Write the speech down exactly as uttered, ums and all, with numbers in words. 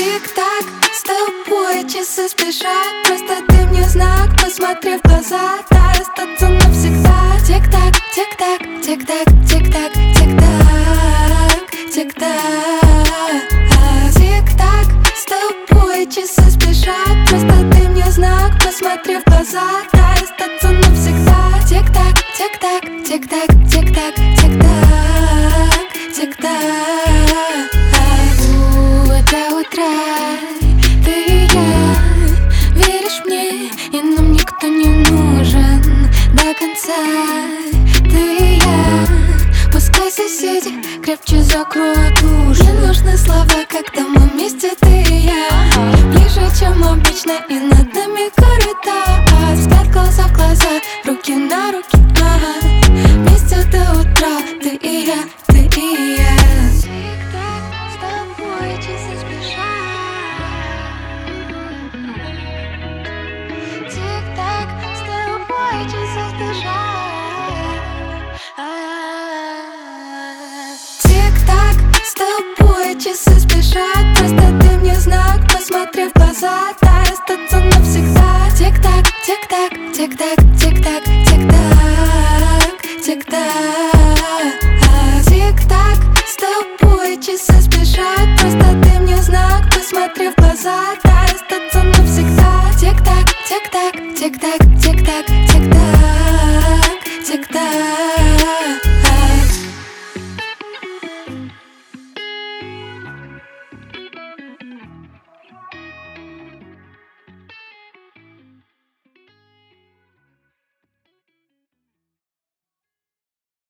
Тик-так, с тобой часы спешат. Просто ты мне знак, посмотри в глаза. Дай остаться навсегда. Тик-так, тик-так, тик-так, тик-так, тик-так, тик-так. Тик-так, с тобой часы спешат. Просто ты мне знак, посмотри в глаза. Дай остаться навсегда. Тик-так, тик-так, тик-так, тик-так, тик-так, тик-так. До утра ты и я, веришь мне, и нам никто не нужен до конца. Ты и я, пускай соседи крепче закроют уши. Мне нужны слова, когда мы вместе, ты и я. Ближе, чем обычно, и над нами коридор. Взгляд глаза в глаза, руки на руки, ага. Вместе до утра, ты и я, ты и я. Тик-так, с тобой часы спешат. Просто ты мне знак, посмотри в глаза. Дай остаться навсегда. Тик-так, тик-так, тик-так, тик-так, тик-так, тик-так. Тик-так, с тобой часы спешат. Просто ты мне знак, посмотри в глаза. Дай остаться навсегда. Тик-так, тик-так, тик-так, тик-так, тик-так, тик-так.